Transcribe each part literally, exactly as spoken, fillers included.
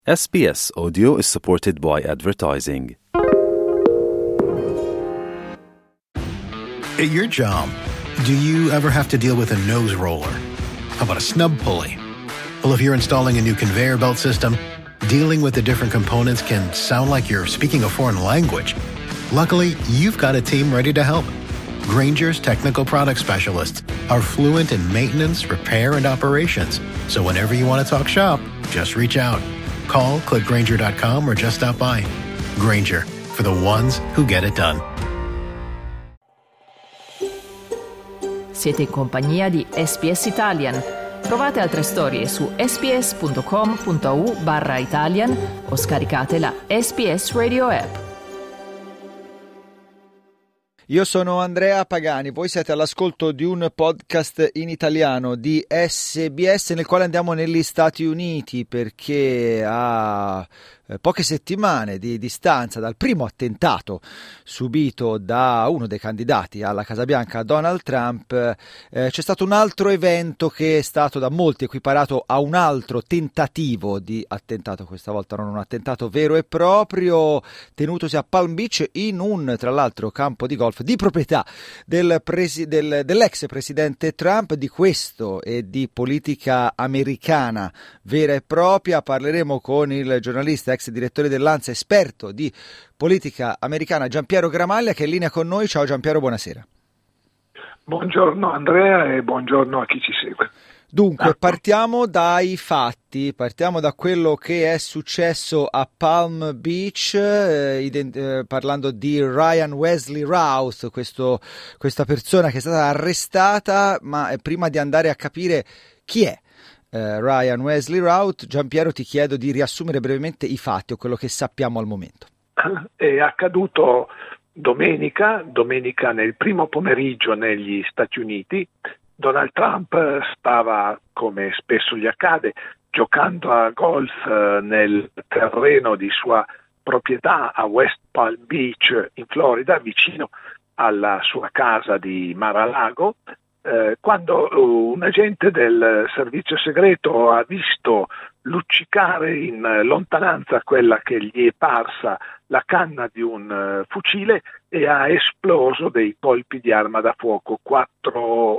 S B S Audio is supported by advertising. At your job, do you ever have to deal with a nose roller? How about a snub pulley? Well, if you're installing a new conveyor belt system, dealing with the different components can sound like you're speaking a foreign language. Luckily, you've got a team ready to help. Grainger's technical product specialists are fluent in maintenance, repair, and operations. So whenever you want to talk shop, just reach out. Call, click Grainger dot com, or just stop by. Grainger, for the ones who get it done. Siete in compagnia di S B S Italian. Trovate altre storie su sbs.com.au barra Italian o scaricate la S B S Radio app. Io sono Andrea Pagani, voi siete all'ascolto di un podcast in italiano di S B S nel quale andiamo negli Stati Uniti perché a poche settimane di distanza dal primo attentato subito da uno dei candidati alla Casa Bianca, Donald Trump, eh, c'è stato un altro evento che è stato da molti equiparato a un altro tentativo di attentato, questa volta non un attentato vero e proprio, tenutosi a Palm Beach in un, tra l'altro, campo di golf di proprietà del presi- del, dell'ex presidente Trump. Di questo e di politica americana vera e propria parleremo con il giornalista, ex direttore dell'A N S A, esperto di politica americana, Giampiero Gramaglia, che è in linea con noi. Ciao Giampiero, buonasera. Buongiorno Andrea e buongiorno a chi ci segue. Dunque, partiamo dai fatti, partiamo da quello che è successo a Palm Beach, eh, ident- eh, parlando di Ryan Wesley Routh, questo, questa persona che è stata arrestata, ma eh, prima di andare a capire chi è eh, Ryan Wesley Routh, Giampiero, ti chiedo di riassumere brevemente i fatti o quello che sappiamo al momento. È accaduto domenica, domenica nel primo pomeriggio negli Stati Uniti. Donald Trump stava, come spesso gli accade, giocando a golf nel terreno di sua proprietà a West Palm Beach in Florida, vicino alla sua casa di Mar-a-Lago, eh, quando un agente del servizio segreto ha visto luccicare in lontananza quella che gli è parsa la canna di un fucile e ha esploso dei colpi di arma da fuoco, quattro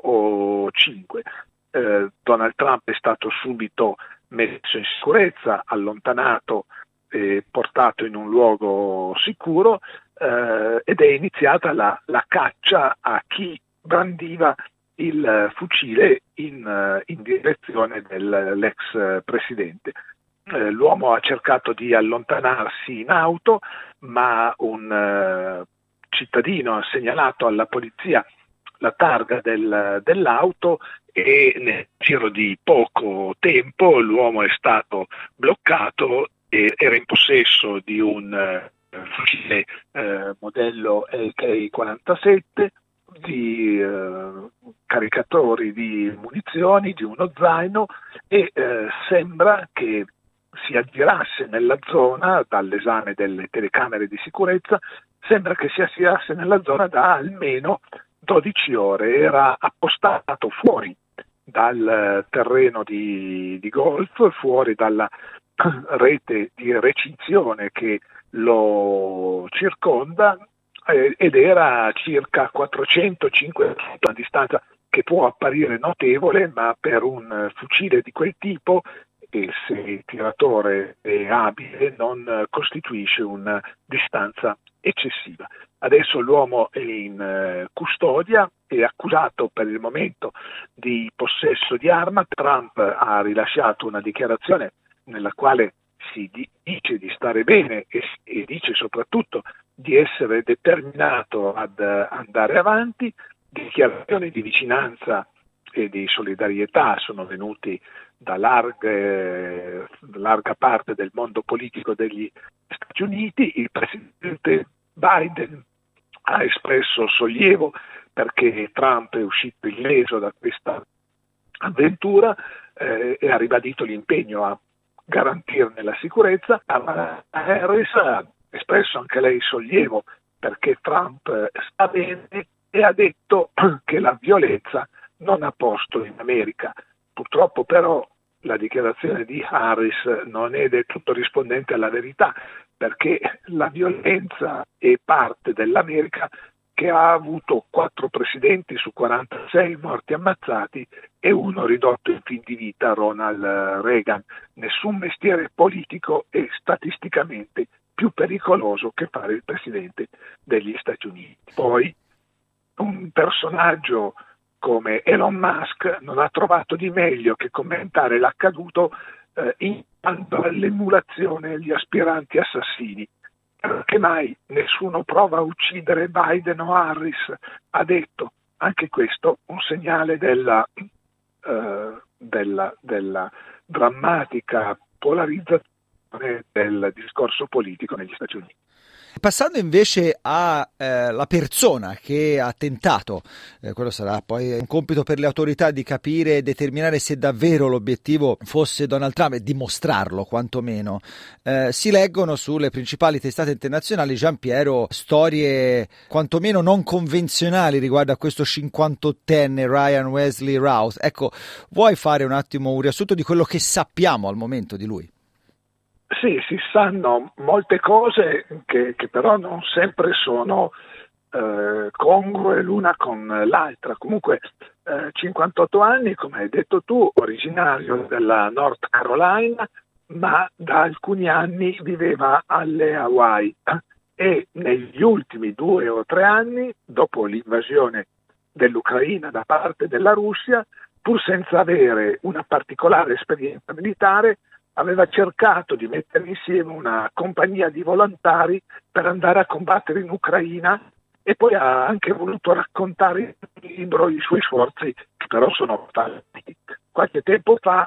o cinque. Eh, Donald Trump è stato subito messo in sicurezza, allontanato e portato in un luogo sicuro eh, ed è iniziata la, la caccia a chi brandiva il fucile in, in direzione dell'ex presidente. Eh, l'uomo ha cercato di allontanarsi in auto, ma un eh, cittadino ha segnalato alla polizia la targa del, dell'auto e nel giro di poco tempo l'uomo è stato bloccato e era in possesso di un eh, fucile eh, modello A K quarantasette, di eh, caricatori di munizioni, di uno zaino e eh, sembra che si aggirasse nella zona, dall'esame delle telecamere di sicurezza, sembra che si aggirasse nella zona da almeno dodici ore, era appostato fuori dal terreno di, di golf, fuori dalla rete di recinzione che lo circonda, eh, ed era a circa quattrocento cinquecento a distanza, che può apparire notevole, ma per un fucile di quel tipo, e se il tiratore è abile, non costituisce una distanza eccessiva. Adesso l'uomo è in eh, custodia, è accusato per il momento di possesso di arma. Trump ha rilasciato una dichiarazione nella quale si dice di stare bene e, e dice soprattutto di essere determinato ad uh, andare avanti. Dichiarazioni di vicinanza e di solidarietà sono venuti da larghe, larga parte del mondo politico degli Stati Uniti. Il presidente Biden ha espresso sollievo perché Trump è uscito illeso da questa avventura eh, e ha ribadito l'impegno a garantirne la sicurezza. Kamala Harris ha espresso anche lei sollievo perché Trump sta bene e ha detto che la violenza non ha posto in America. Purtroppo però la dichiarazione di Harris non è del tutto rispondente alla verità, perché la violenza è parte dell'America che ha avuto quattro presidenti su quarantasei morti ammazzati e uno ridotto in fin di vita, Ronald Reagan. Nessun mestiere politico è statisticamente più pericoloso che fare il presidente degli Stati Uniti. Poi un personaggio come Elon Musk non ha trovato di meglio che commentare l'accaduto eh, invitando all'emulazione gli aspiranti assassini. Perché mai nessuno prova a uccidere Biden o Harris, ha detto. Anche questo un segnale della, eh, della, della drammatica polarizzazione del discorso politico negli Stati Uniti. Passando invece alla eh, persona che ha tentato, eh, quello sarà poi un compito per le autorità di capire e determinare se davvero l'obiettivo fosse Donald Trump e dimostrarlo quantomeno. Eh, si leggono sulle principali testate internazionali, Giampiero, storie quantomeno non convenzionali riguardo a questo cinquantottenne Ryan Wesley Routh. Ecco, vuoi fare un attimo un riassunto di quello che sappiamo al momento di lui? Sì, si sanno molte cose che, che però non sempre sono eh, congrue l'una con l'altra. Comunque eh, cinquantotto anni, come hai detto tu, originario della North Carolina, ma da alcuni anni viveva alle Hawaii e negli ultimi due o tre anni, dopo l'invasione dell'Ucraina da parte della Russia, pur senza avere una particolare esperienza militare, aveva cercato di mettere insieme una compagnia di volontari per andare a combattere in Ucraina e poi ha anche voluto raccontare in un libro i suoi sforzi, che però sono falliti. Qualche tempo fa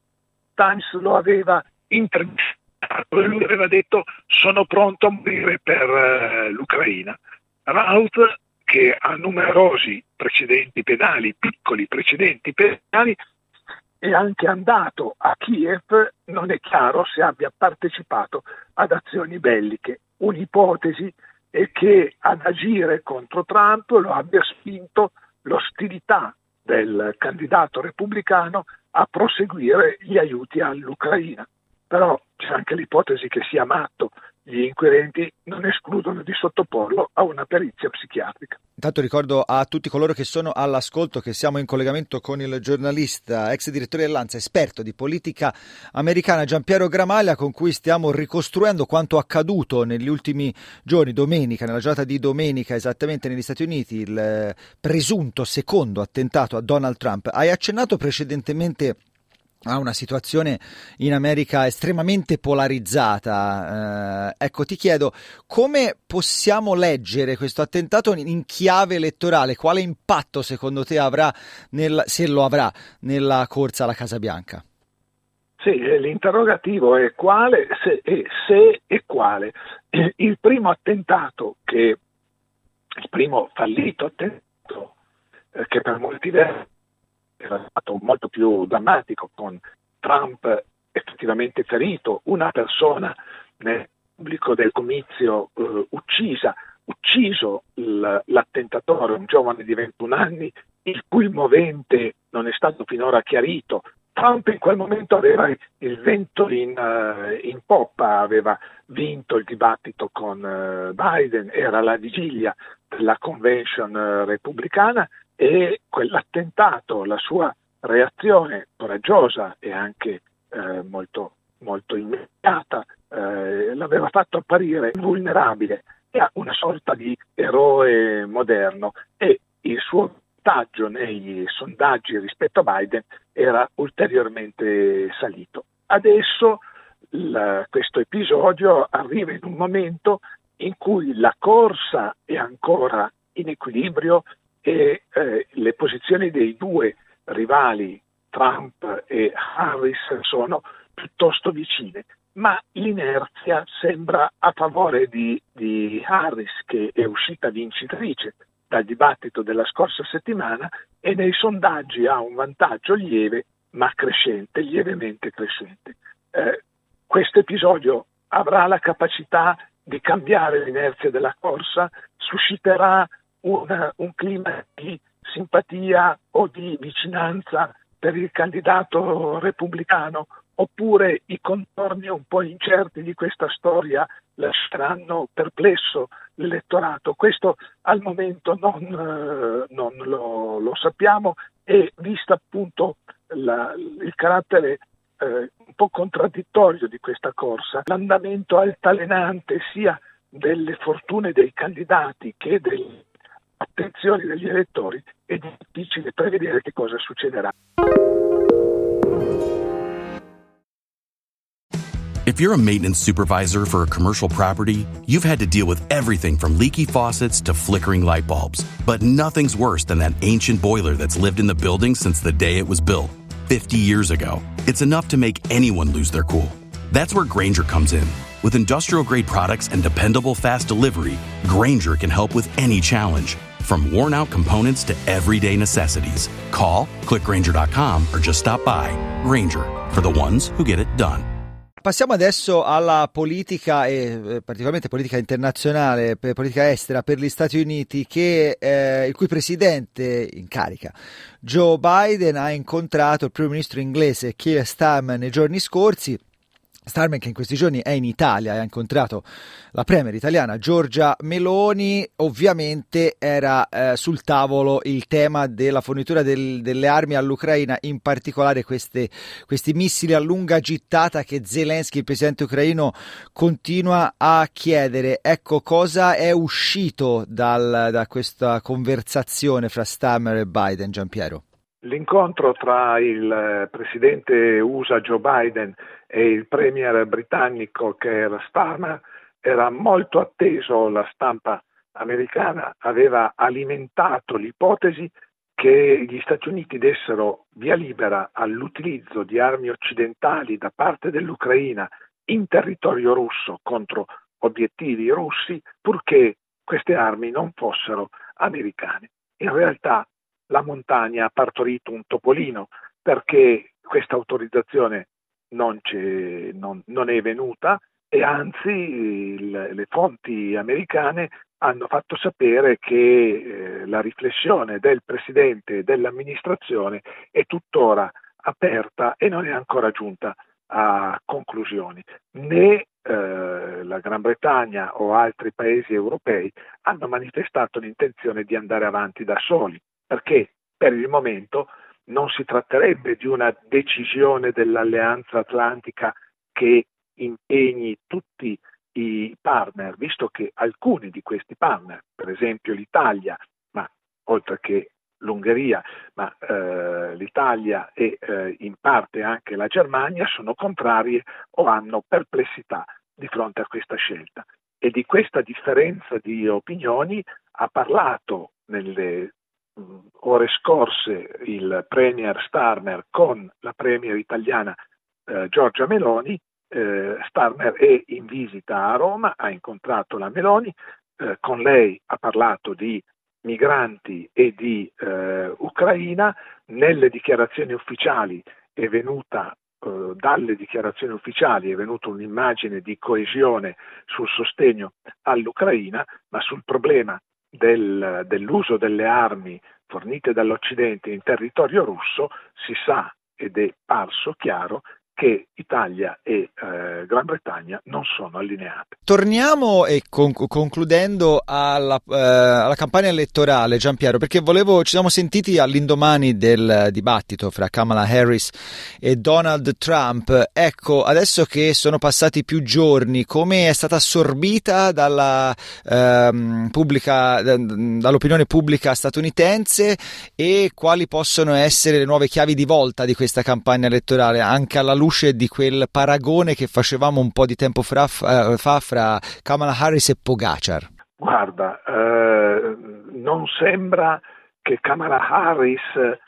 Times lo aveva intervistato e lui aveva detto: sono pronto a morire per uh, l'Ucraina. Routh, che ha numerosi precedenti penali, piccoli precedenti penali, è anche andato a Kiev, non è chiaro se abbia partecipato ad azioni belliche. Un'ipotesi è che ad agire contro Trump lo abbia spinto l'ostilità del candidato repubblicano a proseguire gli aiuti all'Ucraina. Però c'è anche l'ipotesi che sia matto. Gli inquirenti non escludono di sottoporlo a una perizia psichiatrica. Intanto ricordo a tutti coloro che sono all'ascolto che siamo in collegamento con il giornalista, ex direttore dell'Ansa, esperto di politica americana, Giampiero Gramaglia, con cui stiamo ricostruendo quanto accaduto negli ultimi giorni, domenica, nella giornata di domenica esattamente negli Stati Uniti, il presunto secondo attentato a Donald Trump. Hai accennato precedentemente a una situazione in America estremamente polarizzata. Eh, ecco, ti chiedo, come possiamo leggere questo attentato in chiave elettorale? Quale impatto secondo te avrà, nel, se lo avrà, nella corsa alla Casa Bianca? Sì, l'interrogativo è quale, se e, se e quale. Il primo attentato, che il primo fallito attentato, eh, che per molti versi era stato molto più drammatico, con Trump effettivamente ferito, una persona nel pubblico del comizio eh, uccisa, ucciso l- l'attentatore, un giovane di ventuno anni, il cui movente non è stato finora chiarito. Trump in quel momento aveva il vento in, uh, in poppa, aveva vinto il dibattito con uh, Biden, era la vigilia della convention uh, repubblicana, e quell'attentato, la sua reazione coraggiosa e anche eh, molto, molto immediata, eh, l'aveva fatto apparire vulnerabile e a una sorta di eroe moderno, e il suo vantaggio nei sondaggi rispetto a Biden era ulteriormente salito. Adesso la, questo episodio arriva in un momento in cui la corsa è ancora in equilibrio e eh, le posizioni dei due rivali, Trump e Harris, sono piuttosto vicine, ma l'inerzia sembra a favore di, di Harris, che è uscita vincitrice dal dibattito della scorsa settimana e nei sondaggi ha un vantaggio lieve ma crescente, lievemente crescente. Eh, questo episodio avrà la capacità di cambiare l'inerzia della corsa, susciterà Un, un clima di simpatia o di vicinanza per il candidato repubblicano, oppure i contorni un po' incerti di questa storia lasceranno perplesso l'elettorato? Questo al momento non, eh, non lo, lo sappiamo, e vista appunto la, il carattere eh, un po' contraddittorio di questa corsa, l'andamento altalenante sia delle fortune dei candidati che delle attenzioni degli elettori, è difficile prevedere che cosa succederà. If you're a maintenance supervisor for a commercial property, you've had to deal with everything from leaky faucets to flickering light bulbs. But nothing's worse than that ancient boiler that's lived in the building since the day it was built, fifty years ago. It's enough to make anyone lose their cool. That's where Grainger comes in. With industrial-grade products and dependable fast delivery, Grainger can help with any challenge. From worn-out components to everyday necessities. Call, click Grainger dot com, or just stop by. Grainger, for the ones who get it done. Passiamo adesso alla politica, e eh, particolarmente politica internazionale, per politica estera per gli Stati Uniti, che, eh, il cui presidente in carica, Joe Biden, ha incontrato il primo ministro inglese Keir Starmer nei giorni scorsi. Starmer, che in questi giorni è in Italia e ha incontrato la premier italiana Giorgia Meloni. Ovviamente era eh, sul tavolo il tema della fornitura del, delle armi all'Ucraina, in particolare queste, questi missili a lunga gittata che Zelensky, il presidente ucraino, continua a chiedere. Ecco, cosa è uscito dal, da questa conversazione fra Starmer e Biden, Giampiero? L'incontro tra il presidente U S A Joe Biden e il premier britannico Keir Starmer era molto atteso. La stampa americana aveva alimentato l'ipotesi che gli Stati Uniti dessero via libera all'utilizzo di armi occidentali da parte dell'Ucraina in territorio russo contro obiettivi russi, purché queste armi non fossero americane. In realtà la montagna ha partorito un topolino, perché questa autorizzazione non, c'è, non, non è venuta, e anzi il, le fonti americane hanno fatto sapere che eh, la riflessione del Presidente e dell'amministrazione è tuttora aperta e non è ancora giunta a conclusioni. Né eh, la Gran Bretagna o altri paesi europei hanno manifestato l'intenzione di andare avanti da soli, perché per il momento non si tratterebbe di una decisione dell'Alleanza Atlantica che impegni tutti i partner, visto che alcuni di questi partner, per esempio l'Italia, ma oltre che l'Ungheria, ma eh, l'Italia e eh, in parte anche la Germania, sono contrarie o hanno perplessità di fronte a questa scelta. E di questa differenza di opinioni ha parlato nelle ore scorse il premier Starmer con la premier italiana eh, Giorgia Meloni. eh, Starmer è in visita a Roma, ha incontrato la Meloni, eh, con lei ha parlato di migranti e di eh, Ucraina. Nelle dichiarazioni ufficiali è venuta eh, dalle dichiarazioni ufficiali è venuta un'immagine di coesione sul sostegno all'Ucraina, ma sul problema Del, dell'uso delle armi fornite dall'Occidente in territorio russo si sa, ed è parso chiaro, che Italia e eh, Gran Bretagna non sono allineate. Torniamo e con, concludendo alla, eh, alla campagna elettorale, Giampiero, perché volevo, ci siamo sentiti all'indomani del dibattito fra Kamala Harris e Donald Trump. Ecco, adesso che sono passati più giorni, come è stata assorbita dalla ehm, pubblica, dall'opinione pubblica statunitense, e quali possono essere le nuove chiavi di volta di questa campagna elettorale, anche alla luce di quel paragone che facevamo un po' di tempo fra, fa fra Kamala Harris e Pogacar? Guarda, eh, non sembra che Kamala Harris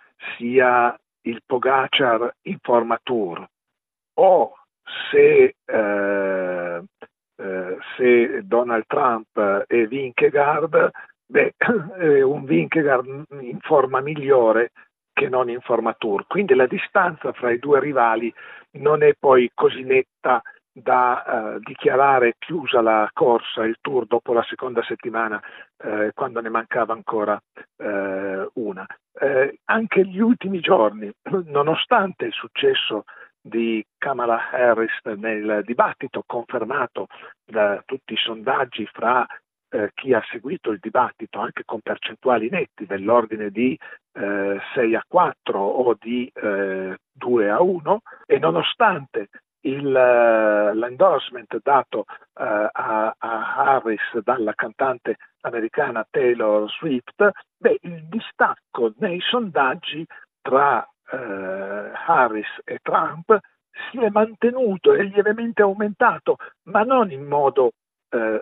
sia il Pogacar in forma tour, o se, eh, eh, se Donald Trump è Vingegaard, beh, è un Vingegaard in forma migliore che non in forma tour. Quindi la distanza fra i due rivali non è poi così netta da uh, dichiarare chiusa la corsa, il Tour, dopo la seconda settimana, eh, quando ne mancava ancora eh, una. Eh, anche gli ultimi giorni, nonostante il successo di Kamala Harris nel dibattito, confermato da tutti i sondaggi fra eh, chi ha seguito il dibattito, anche con percentuali netti dell'ordine di eh, sei a quattro o di eh, due a uno, e nonostante il, uh, l'endorsement dato uh, a, a Harris dalla cantante americana Taylor Swift, beh, il distacco nei sondaggi tra uh, Harris e Trump si è mantenuto e lievemente aumentato, ma non in modo uh,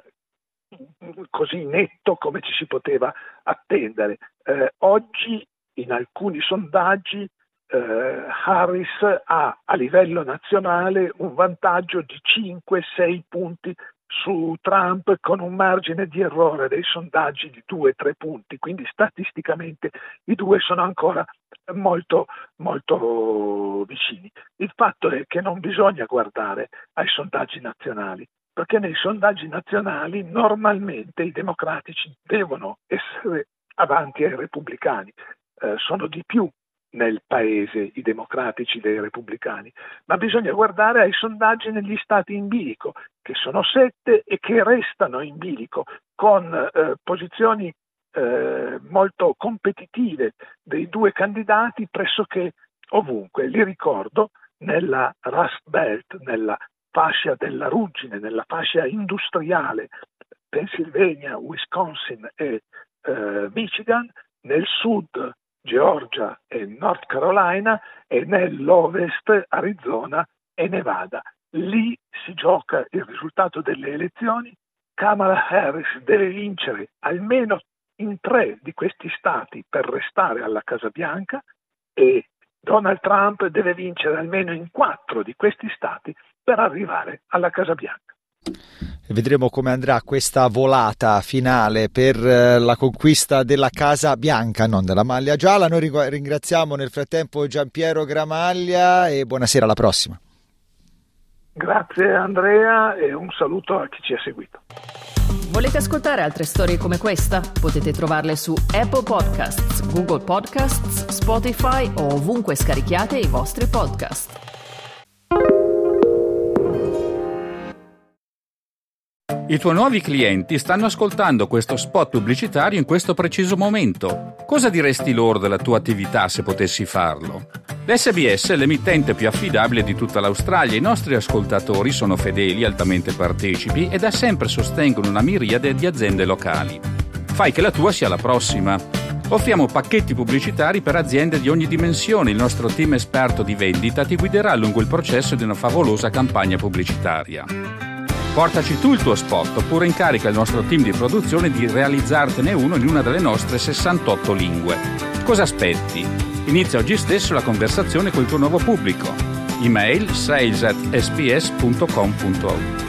così netto come ci si poteva attendere. Uh, oggi in alcuni sondaggi Uh, Harris ha a livello nazionale un vantaggio di cinque sei punti su Trump, con un margine di errore dei sondaggi di due tre punti, quindi statisticamente i due sono ancora molto molto vicini. Il fatto è che non bisogna guardare ai sondaggi nazionali, perché nei sondaggi nazionali normalmente i democratici devono essere avanti ai repubblicani, uh, sono di più nel paese i democratici dei repubblicani, ma bisogna guardare ai sondaggi negli stati in bilico, che sono sette e che restano in bilico, con eh, posizioni eh, molto competitive dei due candidati pressoché ovunque. Li ricordo, nella Rust Belt, nella fascia della ruggine, nella fascia industriale, Pennsylvania, Wisconsin e eh, Michigan, nel sud Georgia e North Carolina, e nell'ovest Arizona e Nevada. Lì si gioca il risultato delle elezioni. Kamala Harris deve vincere almeno in tre di questi stati per restare alla Casa Bianca, e Donald Trump deve vincere almeno in quattro di questi stati per arrivare alla Casa Bianca. E vedremo come andrà questa volata finale per la conquista della Casa Bianca, non della maglia gialla. Noi ringraziamo nel frattempo Giampiero Gramaglia e buonasera, alla prossima. Grazie Andrea e un saluto a chi ci ha seguito. Volete ascoltare altre storie come questa? Potete trovarle su Apple Podcasts, Google Podcasts, Spotify o ovunque scarichiate i vostri podcast. I tuoi nuovi clienti stanno ascoltando questo spot pubblicitario in questo preciso momento. Cosa diresti loro della tua attività se potessi farlo? L'S B S è l'emittente più affidabile di tutta l'Australia. I nostri ascoltatori sono fedeli, altamente partecipi e da sempre sostengono una miriade di aziende locali. Fai che la tua sia la prossima. Offriamo pacchetti pubblicitari per aziende di ogni dimensione. Il nostro team esperto di vendita ti guiderà lungo il processo di una favolosa campagna pubblicitaria. Portaci tu il tuo spot oppure incarica il nostro team di produzione di realizzartene uno in una delle nostre sessantotto lingue. Cosa aspetti? Inizia oggi stesso la conversazione col tuo nuovo pubblico. Email sales at s b s punto com punto a u.